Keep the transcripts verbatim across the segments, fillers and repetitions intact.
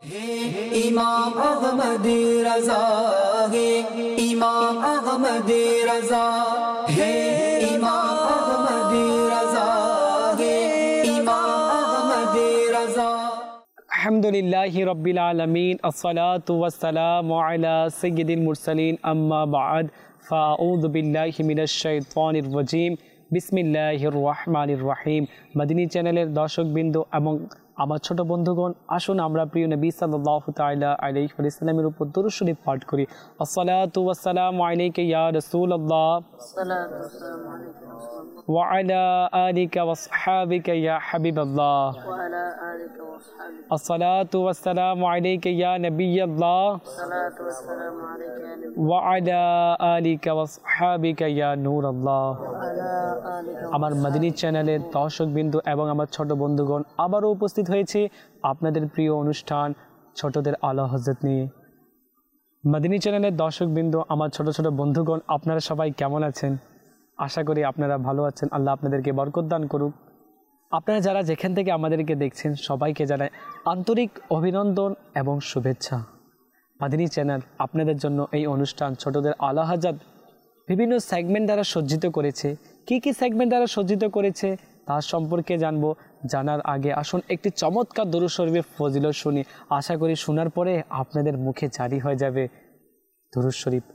इमाम अहमद रज़ा है, इमाम अहमद रज़ा है, इमाम अहमद रज़ा है, इमाम अहमद रज़ा। अल्हम्दुलिल्लाहि रब्बिल आलमीन, अस्सलातु वस्सलामु अला सय्यिदिल मुरसलीन, अम्मा बाद, फ़अऊज़ु बिल्लाहि मिनश शैतानिर रजीम, बिस्मिल्लाहिर रहमानिर रहीम। मदनी চ্যানেলের দর্শকবৃন্দ এবং আমার ছোট বন্ধুগণ, আসুন আমরা প্রিয় নবী সাল্লাল্লাহু তাআলা আলাইহি ওয়াসাল্লামের উপর দরুদ শরীফ পাঠ করি। আসসালাতু ওয়াসসালামু আলাইকা ইয়া রাসূলুল্লাহ, আসসালাতু ওয়াসসালামু আলাইকা ওয়া আলা আলিকা ওয়া আসহাবিকা ইয়া হাবিবাল্লাহ, ওয়া আলা আলিকা ওয়া আসহাবিকা। আসসালাতু ওয়াসসালামু আলাইকা ইয়া নবিয়াল্লাহ, আসসালাতু ওয়াসসালামু আলাইকা ইয়া নবী, ওয়া আলা আলিকা ওয়া আসহাবিকা ইয়া নূরাল্লাহ, ওয়া আলা আলিকা। আমার মদনী চ্যানেলের দর্শকবৃন্দ এবং আমার ছোট বন্ধুগণ, আবারও উপস্থিত হয়েছে আপনাদের প্রিয় অনুষ্ঠান ছোটদের আলা হযরত নিয়ে। মদনী চ্যানেলের দর্শকবৃন্দ, আমার ছোট ছোট বন্ধুগণ, আপনারা সবাই কেমন আছেন? আশা করি আপনারা ভালো আছেন। আল্লাহ আপনাদেরকে বরকত দান করুক। আপনারা যারা যেখান থেকে আমাদেরকে দেখছেন সবাইকে জানাই আন্তরিক অভিনন্দন এবং শুভেচ্ছা। মদনী চ্যানেল আপনাদের জন্য এই অনুষ্ঠান ছোটদের আলা হযরত বিভিন্ন সেগমেন্ট দ্বারা সজ্জিত করেছে। কি কি সেগমেন্ট দ্বারা সজ্জিত করেছে তার সম্পর্কে জানবো। জানার আগে আসুন একটি চমৎকার দরুদ শরীফের ফজিলত শুনি। আশা করি শোনার পরে আপনাদের মুখে জারি হয়ে যাবে দরুদ শরীফ।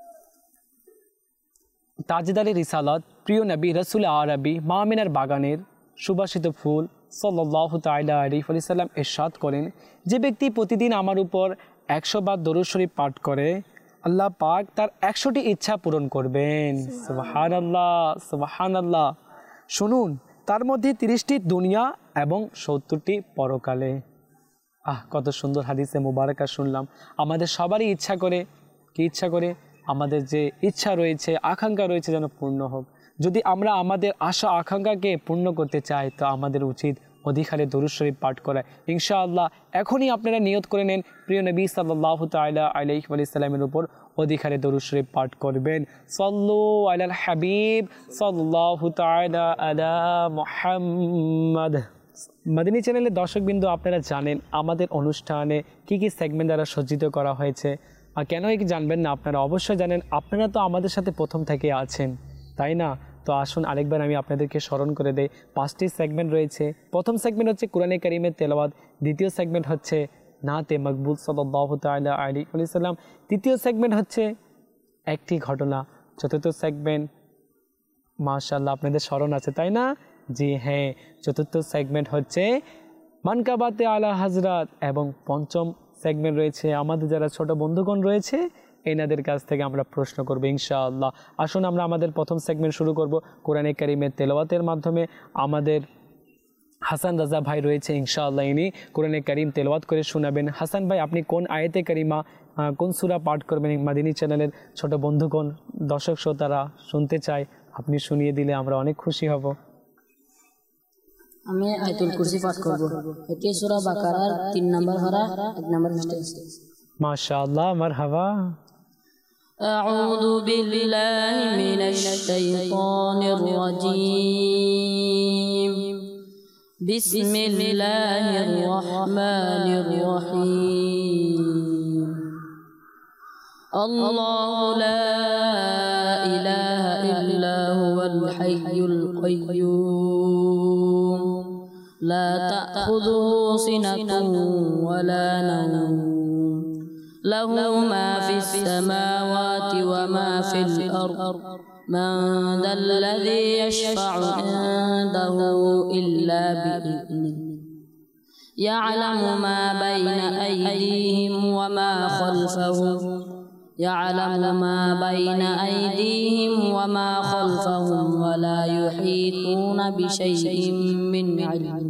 তাজদারে রিসালাত প্রিয় নবী রাসূল আরবি মা আমিনার বাগানের সুবাসিত ফুল সাল্লাল্লাহু তাআলা আলাইহি ওয়াসাল্লাম ইরশাদ করেন, যে ব্যক্তি প্রতিদিন আমার উপর একশো বার দরুদ শরীফ পাঠ করে আল্লাহ পাক তার একশোটি ইচ্ছা পূরণ করবেন। সুবহানাল্লাহ, সুবহানাল্লাহ। শুনুন, তার মধ্যে তিরিশটি দুনিয়া এবং সত্তরটি পরকালে। আহ, কত সুন্দর হাদিসে মুবারাকা শুনলাম। আমাদের সবারই ইচ্ছা করে, কি ইচ্ছা করে? আমাদের যে ইচ্ছা রয়েছে, আকাঙ্ক্ষা রয়েছে যেন পূর্ণ হোক। যদি আমরা আমাদের আশা আকাঙ্ক্ষাকে পূর্ণ করতে চাই তো আমাদের উচিত অধিকারে দরুদ শরীফ পাঠ করা। ইনশাআল্লাহ এখনই আপনারা নিয়ত করে নেন প্রিয় নবী সাল্লাল্লাহু তাআলা আলাইহি ওয়াসাল্লামের উপর অধিকারে দরুদ শরীফ পাঠ করবেন। সাল্লু আলাল হাবিব সাল্লাল্লাহু তাআলা আলা মুহাম্মদ। মদনী চ্যানেলের দর্শকবৃন্দ, আপনারা জানেন আমাদের অনুষ্ঠানে কি কি সেগমেন্ট দ্বারা সজ্জিত করা হয়েছে। আর কেন কি জানবেন না? আপনারা অবশ্যই জানেন, আপনারা তো আমাদের সাথে প্রথম থেকে আছেন, তাই না? তো আসুন আরেকবার আমি আপনাদেরকে স্মরণ করে দেই। পাঁচটি সেগমেন্ট রয়েছে। প্রথম সেগমেন্ট হচ্ছে কোরআনে কারীমের তেলাওয়াত, দ্বিতীয় সেগমেন্ট হচ্ছে নাতে মকবুল সাল্লাল্লাহু তাআলা আলাইহি ওয়াসাল্লাম, তৃতীয় সেগমেন্ট হচ্ছে একটি ঘটনা, চতুর্থ সেগমেন্ট মাশাআল্লাহ আপনাদের স্মরণ আছে, তাই না? জি হ্যাঁ, চতুর্থ সেগমেন্ট হচ্ছে মানকাবাতে আলা হযরত এবং পঞ্চম সেগমেন্ট রয়েছে আমাদের যারা ছোট বন্ধুগণ রয়েছে এনাদের কাছ থেকে আমরা প্রশ্ন করব ইনশাআল্লাহ। আসুন আমরা আমাদের প্রথম সেগমেন্ট শুরু করব কোরআনে কারীমের তেলাওয়াতের মাধ্যমে। আমাদের হাসান রাজা ভাই রয়েছে, ইনশাআল্লাহ ইনি কোরআনে কারীম তেলাওয়াত করে শোনাবেন। হাসান ভাই, আপনি কোন আয়াতে কারিমা, কোন সূরা পাঠ করবেন? মদনী চ্যানেলের ছোট বন্ধুগণ, দর্শক শ্রোতারা শুনতে চায়, আপনি শুনিয়ে দিলে আমরা অনেক খুশি হব। আমি আয়াতুল কুরসি পাঠ করব। এটি সূরা বাকারার তিন নম্বর পারা এক নম্বর পৃষ্ঠা। মাশাআল্লাহ, মারহাবা। আউযু বিল্লাহি মিনাশ শাইতানির রাজীম। বিসমিল্লাহির রহমানির রহিম। আল্লাহু লা ইলাহা ইল্লা হুয়াল হাইয়ুল কাইয়্যুম লা তাখুযুহু সিনাতুন ওয়ালা নাওম লাহু মা ফিস সামাওয়াতি ওয়া মা ফিল আরদ মান যাল্লাযী ইয়াশফা'ু ইনদাহু ইল্লা বিইذনিহি ইয়া'লামু মা বাইনা আইদিহিম ওয়া মা খালফাহুম يعلم ما بين أيديهم وما خلفهم ولا يحيطون بشيء من علمه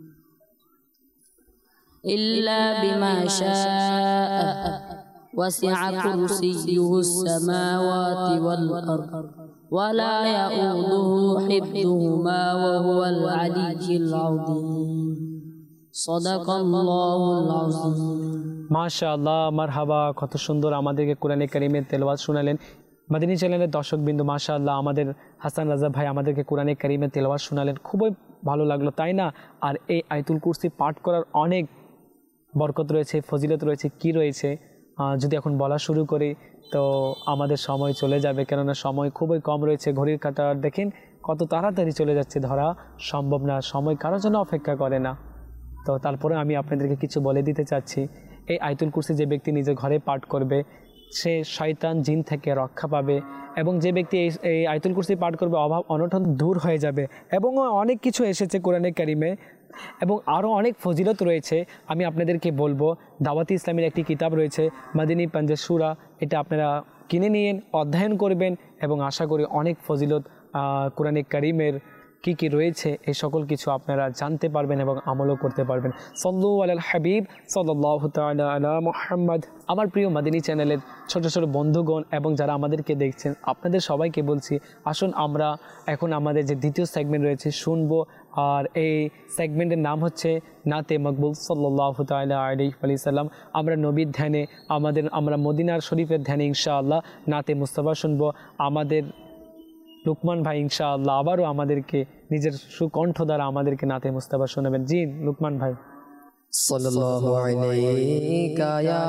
إلا بما شاء وسع كرسيه السماوات والأرض ولا يؤوده حفظهما وهو العلي العظيم صدق الله العظيم। মাশাআল্লাহ, মারহাবা। কত সুন্দর আমাদেরকে কোরআনে কারীমের তেলাওয়াত শোনালেন মদনী চ্যানেলের দর্শকবৃন্দ। মাশাআল্লাহ, আমাদের হাসান রাজা ভাই আমাদেরকে কোরআনে কারীমের তেলাওয়াত শোনালেন, খুবই ভালো লাগলো, তাই না? আর এই আয়াতুল কুরসি পাঠ করার অনেক বরকত রয়েছে, ফজিলত রয়েছে, কি রয়েছে যদি এখন বলা শুরু করি তো আমাদের সময় চলে যাবে, কেননা সময় খুবই কম রয়েছে। ঘড়ির কাঁটার দেখেন কত তাড়াতাড়ি চলে যাচ্ছে, ধরা সম্ভব না, সময় কারোর জন্য অপেক্ষা করে না। তো তারপরে আমি আপনাদেরকে কিছু বলে দিতে চাচ্ছি, এই আয়াতুল কুরসি যে ব্যক্তি নিজের ঘরে পাঠ করবে সে শয়তান জিন থেকে রক্ষা পাবে, এবং যে ব্যক্তি এই এই আয়াতুল কুরসি পাঠ করবে অভাব অনটন দূর হয়ে যাবে। এবং অনেক কিছু এসেছে কোরআনে কারিমে এবং আরও অনেক ফজিলত রয়েছে। আমি আপনাদেরকে বলবো, দাওয়াতি ইসলামের একটি কিতাব রয়েছে মাদিনী পাঞ্জাশ সূরা, এটা আপনারা কিনে নিন, অধ্যয়ন করবেন এবং আশা করি অনেক ফজিলত কোরআনে কারিমের কি কি রয়েছে এই সকল কিছু আপনারা জানতে পারবেন এবং আমলও করতে পারবেন। সাল্লু আলাল হাবিব সাল্লাল্লাহু তাআলা আলা মুহাম্মদ। আমার প্রিয় মাদিনী চ্যানেলের ছোট ছোট বন্ধুগণ এবং যারা আমাদেরকে দেখছেন, আপনাদের সবাইকে বলছি, আসুন আমরা এখন আমাদের যে দ্বিতীয় সেগমেন্ট রয়েছে শুনবো। আর এই সেগমেন্টের নাম হচ্ছে নাতে মকবুল সাল্লাল্লাহু তাআলা আলাইহি ওয়া সাল্লাম। আমরা নবীর ধ্যানে, আমাদের আমরা মদিনার শরীফের ধ্যানে ইনশাআল্লাহ নাতে মুস্তাফা শুনবো। আমাদের লুকমান ভাই ইনশাআল্লাহ আবারও আমাদেরকে নিজের সুকণ্ঠ দ্বারা আমাদেরকে নাতে মুস্তাফা শোনাবেন। জি লুকমান ভাই। সাল্লাল্লাহু আলাইকা ইয়া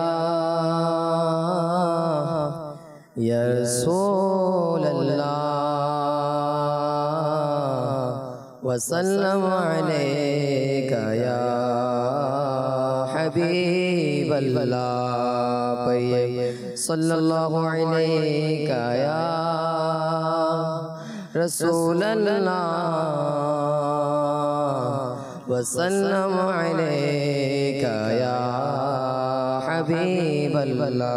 ইয়া রাসূলুল্লাহ ওয়া সাল্লামু আলাইকা ইয়া হাবিবাল্লাহ। সাল্লাল্লাহু আলাইকা ইয়া রাসূলুল্লাহ ওয়া সাল্লামু আলাইকা ইয়া হাবিবাল্লাহ।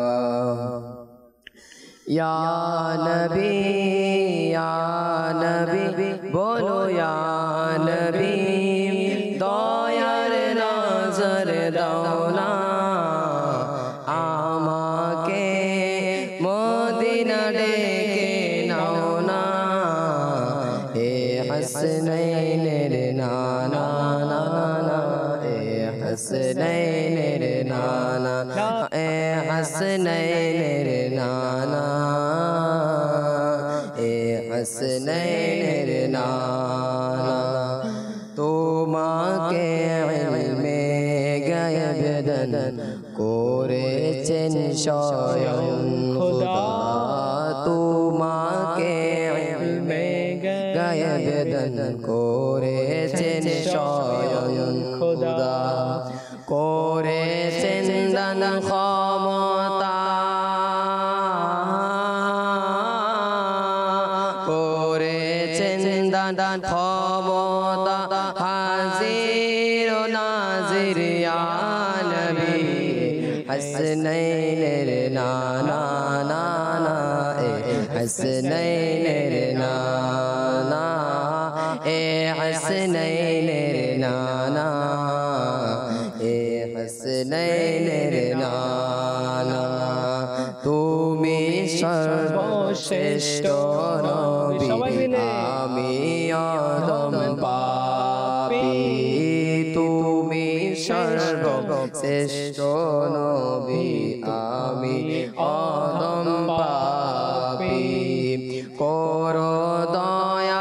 ইয়া নবী ইয়া নবী বলো ইয়া নবী, দয়ার নজর দাও না আমাকে, মদিনা ডেকে নাও না। এ হাসনাইনের নানা নানা, এ হাসনাইনের নানা, এ হাসনাইনের নানা, এ হাসনাইনের নানা। তোমাকে ইলমে গায়ব দান করেছেন স্বয়ং খোদা, তোমাকে ইলমে গায়ব দান করেছেন স্বয়ং খোদা, করেছেন দান ক্ষমতা, করেছেন দান ক্ষমতা, হাজির ও নাজির ইয়া নবী। হাসনাইনের নানা নানা, এ হাসনাইনের নানা, এ হাসনাইনের নানা, এ হাসনাইনের নানা। তুমি সর্বশ্রেষ্ঠ নবী, আমি অধম পাপী। তুমি সর্বশ্রেষ্ঠ নবী, আমি অধম পাপী। করো দয়া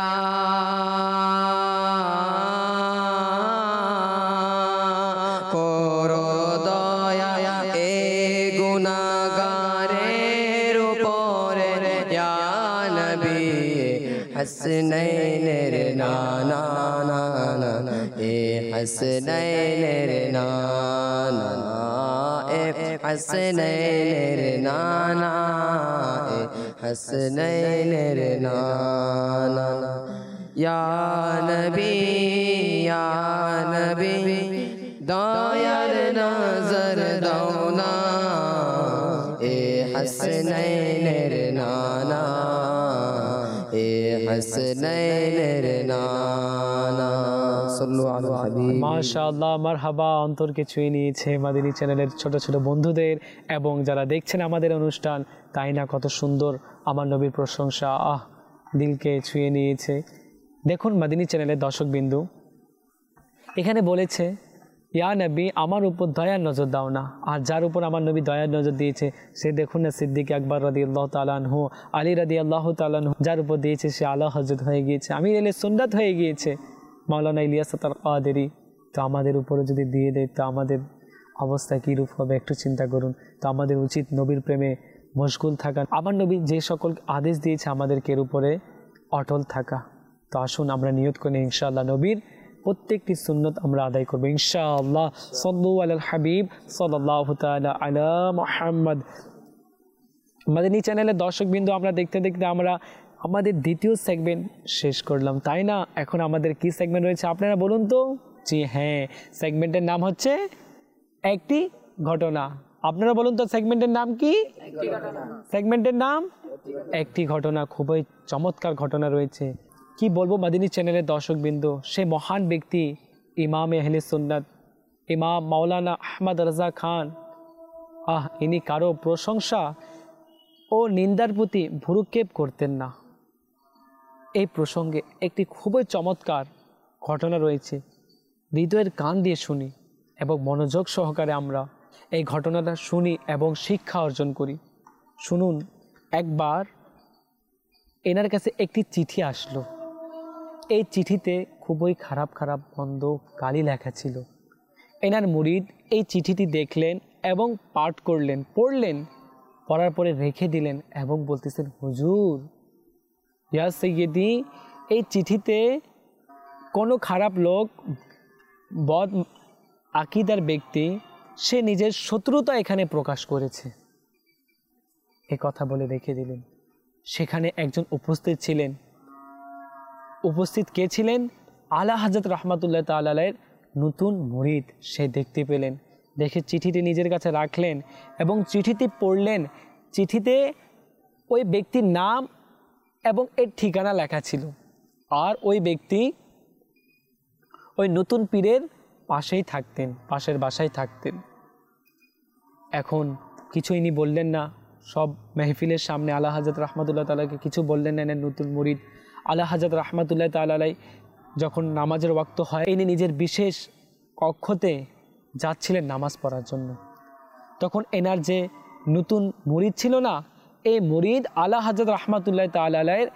করো দয়া এ গুনাহগারের উপরে ইয়া নবী। হাসনাইনের নানা নানা, এ হাসনাইনের নানা, এ হাসনাইনের নানা, এ হাসনাইনের নানা। ইয়া নবী ইয়া নবী, দয়ার নজর দাও না এ হাসনাইনের নানা, এ হাসনাইনের নানা। সাল্লু আলা হাবিব। মাশাআল্লাহ, মারহাবা। অন্তরকে ছুঁয়ে নিয়েছে মাদিনী চ্যানেলের ছোট ছোট বন্ধুদের এবং যারা দেখছেন আমাদের অনুষ্ঠান, তাই না কত সুন্দর আমার নবীর প্রশংসা, আহ দিলকে ছুঁয়ে নিয়েছে। দেখুন মাদিনী চ্যানেলের দর্শকবিন্দু, এখানে বলেছে ইয়া নবী আমার উপর দয়ার নজর দাও না। আর যার উপর আমার নবী দয়ার নজর দিয়েছে সে দেখুন না সিদ্দিক আকবর রাদিয়াল্লাহু তাআলা আনহু, আলী রাদিয়াল্লাহু তাআলা আনহু, যার উপর দিয়েছে সে আলা হযরত হয়ে গিয়েছে, আমির আলে সুন্নাত হয়ে গিয়েছে, মাওলানা ইলিয়াস আল কাদেরী। তো আমাদের উপরে যদি দিয়ে দেয় তো আমাদের অবস্থা কীরূপ হবে একটু চিন্তা করুন। তো আমাদের উচিত নবীর প্রেমে মশগুল থাকা, আমার নবী যে সকল আদেশ দিয়েছে আমাদেরকে এর উপরে অটল থাকা। তো আসুন আমরা নিয়ত করি ইনশাআল্লাহ নবীর প্রত্যেকটি সুন্নত আমরা আদায় করবো ইনশাআল্লাহ। সাল্লু আলাল হাবিব সাল্লাল্লাহু তাআলা আলা মুহাম্মদ। মাদানী চ্যানেলের দর্শকবৃন্দ, আমরা দেখতে দেখতে আমরা আমাদের দ্বিতীয় সেগমেন্ট শেষ করলাম, তাই না? এখন আমাদের কি সেগমেন্ট রয়েছে আপনারা বলুন তো? জি হ্যাঁ, সেগমেন্টের নাম হচ্ছে একটি ঘটনা। আপনারা বলুন তো সেগমেন্টের নাম কি? সেগমেন্টের নাম একটি ঘটনা। খুবই চমৎকার ঘটনা রয়েছে। কি বলবো মাদানী চ্যানেলের দর্শকবৃন্দ, সে মহান ব্যক্তি ইমাম আহলে সুন্নাত ইমাম মাওলানা আহমদ রাজা খান। আহ ইনি কারো প্রশংসা ও নিন্দার প্রতি ভ্রুক্ষেপ করতেন না। এই প্রসঙ্গে একটি খুবই চমৎকার ঘটনা রয়েছে, হৃদয়ের কান দিয়ে শুনি এবং মনোযোগ সহকারে আমরা এই ঘটনাটা শুনি এবং শিক্ষা অর্জন করি। শুনুন, একবার এনার কাছে একটি চিঠি আসলো। এই চিঠিতে খুবই খারাপ খারাপ মন্দ গালি লেখা ছিল। এনার মুরিদ এই চিঠিটি দেখলেন এবং পাঠ করলেন, পড়লেন, পড়ার পরে রেখে দিলেন এবং বলতেছেন, হুজুর ইয়া সৈয়দি, এই চিঠিতে কোনো খারাপ লোক, বদ আকিদার ব্যক্তি, সে নিজের শত্রুতা এখানে প্রকাশ করেছে। এ কথা বলে রেখে দিলেন। সেখানে একজন উপস্থিত ছিলেন। উপস্থিত কে ছিলেন? আলা হযরত রাহমাতুল্লাহ তাআলা আলাইহির নতুন মুরিদ। সে দেখতে পেলেন, দেখে চিঠিটি নিজের কাছে রাখলেন এবং চিঠিটি পড়লেন। চিঠিতে ওই ব্যক্তির নাম এবং এর ঠিকানা লেখা ছিল, আর ওই ব্যক্তি ওই নতুন পীরের পাশেই থাকতেন, পাশের বাসায় থাকতেন। এখন কিছু ইনি বললেন না, সব মেহফিলের সামনে আলা হযরত রাহমাতুল্লাহ তাআলাকে কিছু বললেন না। এর নতুন মুরিদ আলা হযরত রাহমাতুল্লাহ তাআলা আলাইহি যখন নামাজের ওয়াক্ত হয়, ইনি নিজের বিশেষ কক্ষতে যাচ্ছিলেন নামাজ পড়ার জন্য। তখন এনার যে নতুন মুরিদ ছিল না, এই মুরিদ আলা হযরত রাহমাতুল্লাহ তাআলা আলাইহির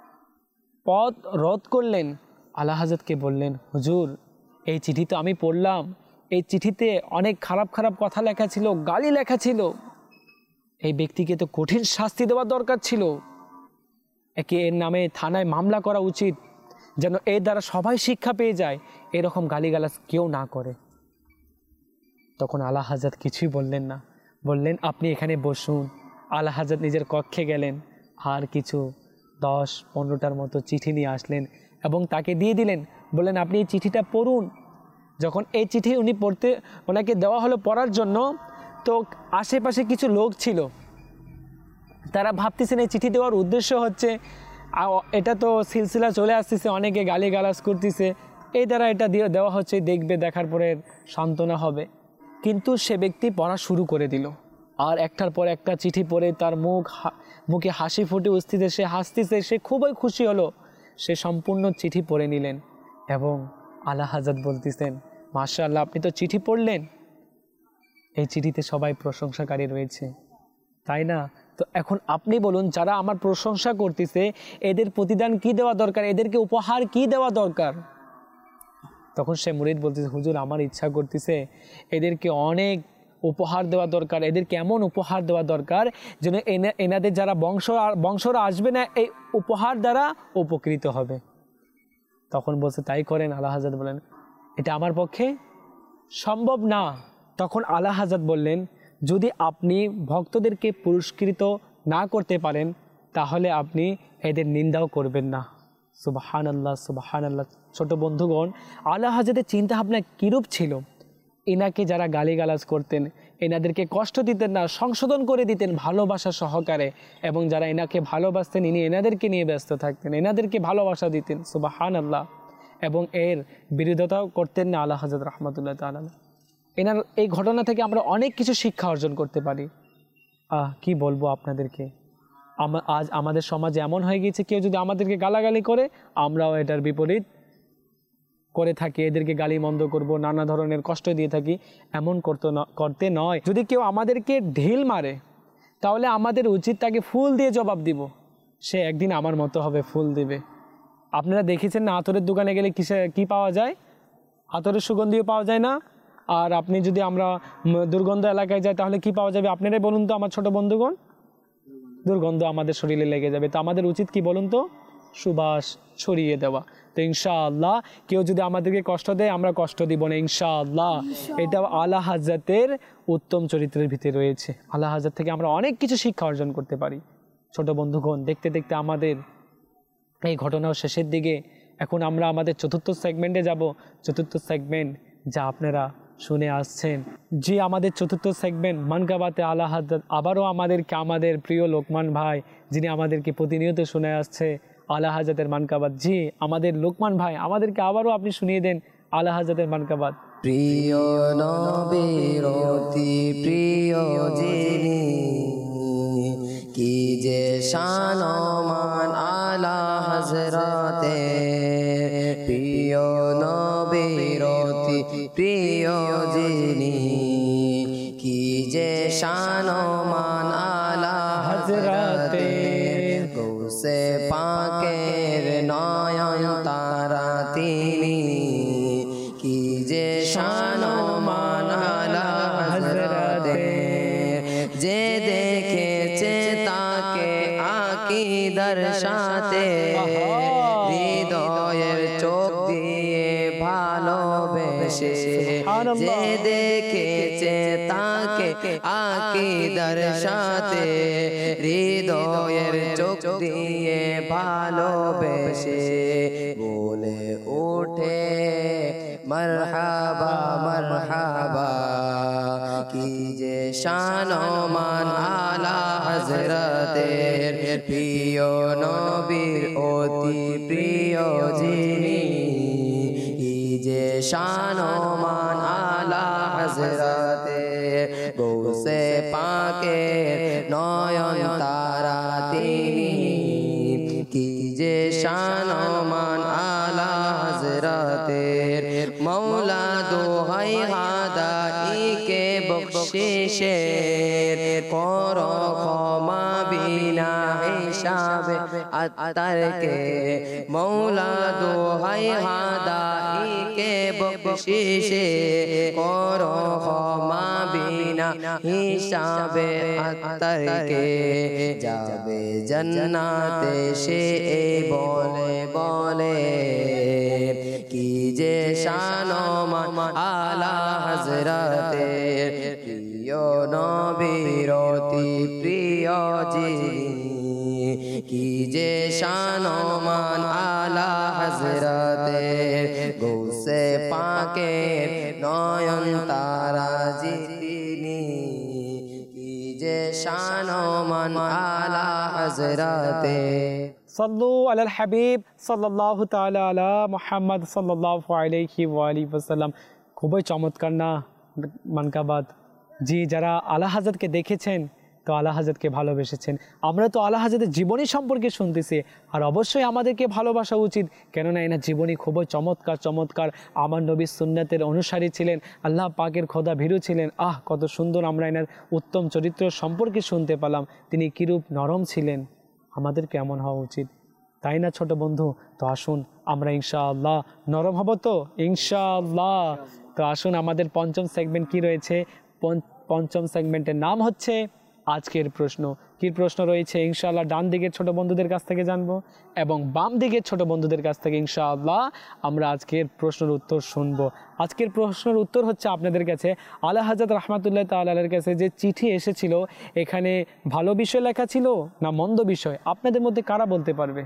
পথ রোধ করলেন। আলা হযরতকে বললেন, হুজুর এই চিঠি তো আমি পড়লাম, এই চিঠিতে অনেক খারাপ খারাপ কথা লেখা ছিল, গালি লেখা ছিল। এই ব্যক্তিকে তো কঠিন শাস্তি দেওয়া দরকার ছিল। একে এর নামে থানায় মামলা করা উচিত, যেন এর দ্বারা সবাই শিক্ষা পেয়ে যায়, এরকম গালিগালাজ কেউ না করে। তখন আলা হযরত কিছুই বললেন না, বললেন আপনি এখানে বসুন। আলা হযরত নিজের কক্ষে গেলেন, আর কিছু দশ পনেরোটার মতো চিঠি নিয়ে আসলেন এবং তাকে দিয়ে দিলেন। বললেন আপনি এই চিঠিটা পড়ুন। যখন এই চিঠি উনি পড়তে ওনাকে দেওয়া হলো পড়ার জন্য, তো আশেপাশে কিছু লোক ছিল, তারা ভাবতেছেন এই চিঠি দেওয়ার উদ্দেশ্য হচ্ছে এটা তো সিলসিলা চলে আসতেছে, অনেকে গালিগালাজ করতেছে, এই দ্বারা এটা দিয়ে দেওয়া হচ্ছে, দেখবে, দেখার পরে সান্ত্বনা হবে। কিন্তু সে ব্যক্তি পড়া শুরু করে দিল, আর একটার পর একটা চিঠি পড়ে তার মুখ মুখে হাসি ফুটে উঠতেছে, সে হাসতেছে, সে খুবই খুশি হলো। সে সম্পূর্ণ চিঠি পড়ে নিলেন এবং আলা হযরত বলতেছেন, মাশাআল্লাহ আপনি তো চিঠি পড়লেন, এই চিঠিতে সবাই প্রশংসাকারী রয়েছে, তাই না? তো এখন আপনি বলুন, যারা আমার প্রশংসা করতেছে এদের প্রতিদান কি দেওয়া দরকার, এদেরকে উপহার কি দেওয়া দরকার? তখন সে মুরিদ বলতেছে, হুজুর আমার ইচ্ছা করতেছে এদেরকে অনেক উপহার দেওয়া দরকার, এদেরকে এমন উপহার দেওয়া দরকার যেন এনাদের যারা বংশ বংশরা আসবে না এই উপহার দ্বারা উপকৃত হবে। তখন বলছে তাই করেন। আলা হযরত বলেন এটা আমার পক্ষে সম্ভব না। তখন আলা হযরত বললেন, যদি আপনি ভক্তদেরকে পুরস্কৃত না করতে পারেন তাহলে আপনি এদের নিন্দাও করবেন না। সুবহানাল্লাহ, সুবহানাল্লাহ। ছোট বন্ধুগণ, আলা হযরতের চিন্তা ভাবনা কীরূপ ছিল? এনাকে যারা গালিগালাজ করতেন এনাদেরকে কষ্ট দিতেন না, সংশোধন করে দিতেন ভালোবাসা সহকারে, এবং যারা এনাকে ভালোবাসতেন ইনি এনাদেরকে নিয়ে ব্যস্ত থাকতেন, এনাদেরকে ভালোবাসা দিতেন। সুবহানাল্লাহ। এবং এর বিরোধিতাও করতেন না আলা হযরত রাহমাতুল্লাহ তাআলা। এনার এই ঘটনা থেকে আমরা অনেক কিছু শিক্ষা অর্জন করতে পারি। আহ কি বলবো আপনাদেরকে, আজ আমাদের সমাজে এমন হয়ে গিয়েছে, কেউ যদি আমাদেরকে গালাগালি করে আমরাও এটার বিপরীত করে থাকি, এদেরকে গালি মন্দ করব, নানা ধরনের কষ্ট দিয়ে থাকি। এমন করতে করতে নয়। যদি কেউ আমাদেরকে ঢিল মারে তাহলে আমাদের উচিত তাকে ফুল দিয়ে জবাব দিব, সে একদিন আমার মতো হবে, ফুল দিবে। আপনারা দেখেছেন না, আতরের দোকানে গেলে কিসে কি পাওয়া যায়? আতরের সুগন্ধিও পাওয়া যায় না, আর আপনি যদি আমরা উম, দুর্গন্ধ এলাকায় যাই তাহলে কি পাওয়া যাবে আপনারাই বলুন তো আমার ছোট বন্ধুগণ? দুর্গন্ধ আমাদের শরীরে লেগে যাবে। তো আমাদের উচিত কি বলুন তো? সুবাস ছড়িয়ে দেওয়া। তো ইনশাআল্লাহ কেউ যদি আমাদেরকে কষ্ট দেয় আমরা কষ্ট দিব না ইনশাআল্লাহ। এটা আলা হাজরাতের উত্তম চরিত্রের ভিতরে রয়েছে। আলা হাজরাত থেকে আমরা অনেক কিছু শিক্ষা অর্জন করতে পারি। ছোট বন্ধুগণ, দেখতে দেখতে আমাদের এই ঘটনার শেষের দিকে। এখন আমরা আমাদের চতুর্থ সেগমেন্টে যাব। চতুর্থ সেগমেন্ট যা আপনারা শুনে আসছেন, যে আমাদের চতুর্থ সেগমেন্ট মানকাবাতে আলা হাজরাত, আবারও আমাদেরকে আমাদের প্রিয় লোকমান ভাই যিনি আমাদেরকে প্রতিনিয়ত শুনে আসছে আলা হাজরাতের মানকাবাত, জি আমাদের লোকমান ভাই আমাদেরকে আবারও আপনি শুনিয়ে দেন আলা হাজরাতের মানকাবাত। প্রিয় নবীর অতি প্রিয় যিনি, কি যে শান মান আলা হযরতে। প্রিয় নবীর অতি প্রিয় যিনি, কি যে শান মান আলা হযরতে। গৌসে পাকের নয়ন তারা তিনি, কি যে শান মান আলা হযরতে। যে দেখেছে তাকে আকীদার সাথে, হৃদয়ের চোখ দিয়ে ভালোবেসে। যে দেখেছে তাকে আকীদার সাথে, হৃদয়ের চোখ দিয়ে ভালোবেসে। বলে ওঠে মারহাবা মারহাবা, কি যে শান মান আলা হযরতের। প্রিয় নবীর অতি প্রিয় যিনি, কি যে শান মান আলা হযরতের। গৌসে পাকের নয়ন তারা তিনি, কি যে শান মান আলা হযরতের। মৌলা দোহাই হাদাইকে বখশিশের, করো ক্ষমা বিনা হিসাবে আত্মারকে। মৌলা দোহাই হাদাইকে বখশিশের, করো ক্ষমা বিনা হিসাবে আত্মারকে। যাবে জান্নাতে সে বলে বলে, কি যে শান মান আলা হযরতের। প্রিয় নবীর অতি প্রিয় যিনি, কি যে শান মান আলা হযরতের। গৌসে পাকের নয়ন তারা যিনি, কি যে শান মান আলা হযরতের। সাল্লু আলাল হাবিব সাল্লাল্লাহু তাআলা আলা মুহাম্মদ সাল্লাল্লাহু আলাইহি ওয়া আলিহি ওয়াসাল্লাম। খুবই চমৎকার না মানকাবাত? জি, যারা আলা হাজরাতকে দেখেছেন তো আলা হাজরাতকে ভালোবেসেছেন। আমরা তো আলা হাজরাতের জীবনী সম্পর্কে শুনতেছি, আর অবশ্যই আমাদেরকে ভালোবাসা উচিত, কেননা এনার জীবনী খুবই চমৎকার চমৎকার। আমার নবী সুন্নাতের অনুসারী ছিলেন, আল্লাহ পাকের খোদা ভীরু ছিলেন। আহ কত সুন্দর আমরা এনার উত্তম চরিত্র সম্পর্কে শুনতে পেলাম। তিনি কিরূপ নরম ছিলেন, আমাদের কেমন হওয়া উচিত, তাই না ছোট বন্ধু? তো আসুন আমরা ইনশাআল্লাহ নরম হব তো ইনশাআল্লাহ। তো আসুন আমাদের পঞ্চম সেগমেন্ট কি রয়েছে? পঞ্চম সেগমেন্টের নাম হচ্ছে আজকের প্রশ্ন। কি প্রশ্ন রয়েছে ইনশাআল্লাহ ডান দিকের ছোট বন্ধুদের কাছ থেকে জানবো, এবং বাম দিকের ছোট বন্ধুদের কাছ থেকে ইনশাআল্লাহ আমরা আজকের প্রশ্নের উত্তর শুনবো। আজকের প্রশ্নের উত্তর হচ্ছে আপনাদের কাছে আলা হযরত রাহমাতুল্লাহ তাআলা আলাইহির কাছে যে চিঠি এসেছিল, এখানে ভালো বিষয় লেখা ছিল না মন্দ বিষয়? আপনাদের মধ্যে কারা বলতে পারবে?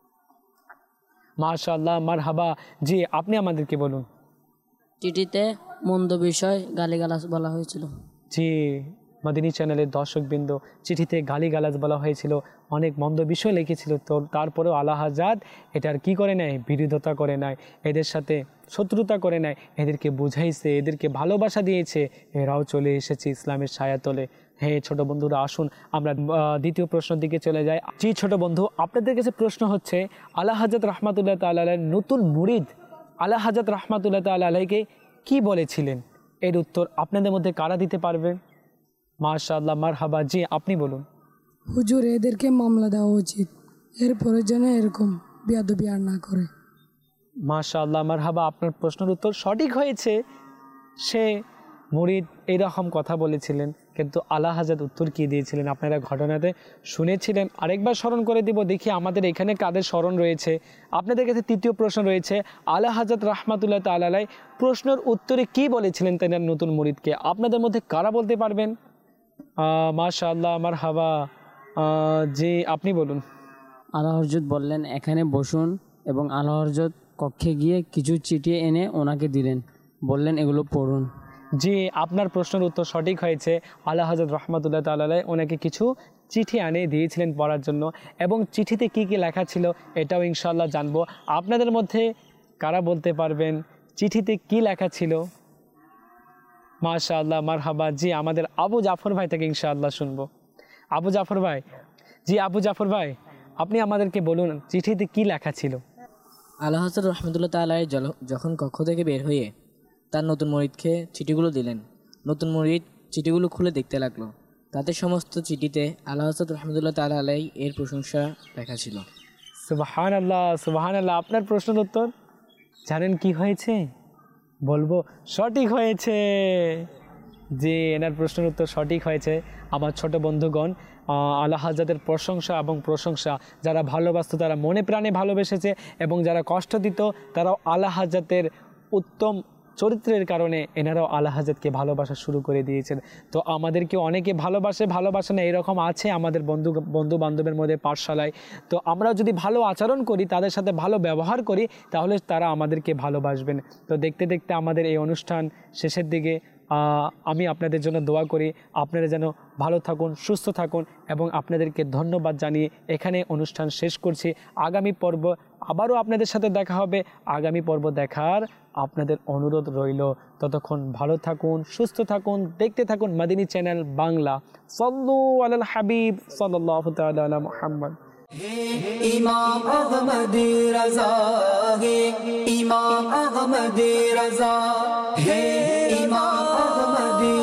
মাশাআল্লাহ, মারহাবা। জি, আপনি আমাদেরকে বলুন। চিঠিতে মন্দ বিষয় গালিগালাজ বলা হয়েছিল। জি, মাদিনী চ্যানেলের দর্শকবৃন্দ, চিঠিতে গালিগালাজ বলা হয়েছিল, অনেক মন্দ বিষয় লিখেছিল। তো তারপরেও আলা হযরত এটার কি করে নেয়? বিরোধিতা করে নেয়, এদের সাথে শত্রুতা করে নেয়, এদেরকে বুঝাইছে, এদেরকে ভালোবাসা দিয়েছে, এরাও চলে এসেছে ইসলামের ছায়াতলে। হ্যাঁ ছোট বন্ধুরা, আসুন আমরা দ্বিতীয় প্রশ্নের দিকে চলে যাই। জি ছোট বন্ধু, আপনাদের কাছে প্রশ্ন হচ্ছে আলা হযরত রাহমাতুল্লাহ তাআলা আলাইহির নতুন মুরিদ আলা হযরত রাহমাতুল্লাহ তাআলা আলাইহিকে কি বলেছিলেন? এর উত্তর আপনাদের মধ্যে কারা দিতে পারবেন? মাশাআল্লাহ, মারহাবা। জি, আপনি বলুন। হুজুর, এদেরকে মামলা দেওয়া উচিত, এরপরে যেন এরকম বেয়াদবি আর না করে। মাশাআল্লাহ, মারহাবা। আপনার প্রশ্নের উত্তর সঠিক হয়েছে। সে মুরিদ এইরকম কথা বলেছিলেন, কিন্তু আলা হযরত উত্তর কী দিয়েছিলেন আপনারা ঘটনাতে শুনেছিলেন। আরেকবার স্মরণ করে দিব, দেখি আমাদের এখানে কাদের স্মরণ রয়েছে। আপনাদের কাছে তৃতীয় প্রশ্ন রয়েছে, আলা হযরত রাহমাতুল্লাহ তাআলা আলাইহি প্রশ্নের উত্তরে কি বলেছিলেন তেনার নতুন মুরিদকে? আপনাদের মধ্যে কারা বলতে পারবেন? মাশাআল্লাহ, মারহাবা। জি, আপনি বলুন। আলা হযরত বললেন, এখানে বসুন, এবং আলা হযরত কক্ষে গিয়ে কিছু চিঠি এনে ওনাকে দিলেন, বললেন এগুলো পড়ুন। জি, আপনার প্রশ্নের উত্তর সঠিক হয়েছে। আলা হযরত রাহমাতুল্লাহ তাআলা আলাইহি ওনাকে কিছু চিঠি আনে দিয়েছিলেন পড়ার জন্য, এবং চিঠিতে কি কি লেখা ছিল এটাও ইনশাআল্লাহ জানবো। আপনাদের মধ্যে কারা বলতে পারবেন চিঠিতে কি লেখা ছিল? মাশাআল্লাহ, মারহাবা। জি, আমাদের আবু জাফর ভাই থেকে ইনশাআল্লাহ শুনবো। আবু জাফর ভাই, জি আবু জাফর ভাই, আপনি আমাদেরকে বলুন চিঠিতে কি লেখা ছিল? আলা হযরত রাহমাতুল্লাহ তাআলা যখন কক্ষ থেকে বের হয়ে তার নতুন মুরিদকে চিঠিগুলো দিলেন, নতুন মুরিদ চিঠিগুলো খুলে দেখতে লাগলো। তাতে সমস্ত চিঠিতে আলা হযরত রাহমাতুল্লাহ তাআলা আলাইহি এর প্রশংসা লেখা ছিল। সুবহানাল্লাহ, সুবহানাল্লাহ। আপনার প্রশ্নের উত্তর জানেন কি হয়েছে? বলবো, সঠিক হয়েছে। জি, এনার প্রশ্নের উত্তর সঠিক হয়েছে। আমার ছোট বন্ধুগণ, আলা হযরতের প্রশংসা এবং প্রশংসা যারা ভালোবাসত তারা মনে প্রাণে ভালোবেসেছে, এবং যারা কষ্ট দিত তারাও আলা হযরতের উত্তম চরিত্রের কারণে এনারাও আলা হযরতকে ভালোবাসা শুরু করে দিয়েছেন। তো আমাদেরকে অনেকে ভালোবাসে, ভালোবাসে না এরকম আছে আমাদের বন্ধু বন্ধু বান্ধবের মধ্যে, পাঠশালায়। তো আমরা যদি ভালো আচরণ করি, তাদের সাথে ভালো ব্যবহার করি, তাহলে তারা আমাদেরকে ভালোবাসবেন। তো দেখতে দেখতে আমাদের এই অনুষ্ঠান শেষের দিকে। আমি আপনাদের জন্য দোয়া করি আপনারা যেন ভালো থাকুন, সুস্থ থাকুন, এবং আপনাদেরকে ধন্যবাদ জানিয়ে এখানে অনুষ্ঠান শেষ করছি। আগামী পর্ব আবারও আপনাদের সাথে দেখা হবে। আগামী পর্ব দেখার আপনাদের অনুরোধ রইল। ততক্ষণ ভালো থাকুন, সুস্থ থাকুন, দেখতে থাকুন মাদিনী চ্যানেল বাংলা। সাল্লু আলাল হাবিব সাল্লাল্লাহু তাআলা আলা মুহাম্মদ। ইমাম আহমদি রাজা হে, ইমাম আহমদি রাজা হে, ইমাম আহমদি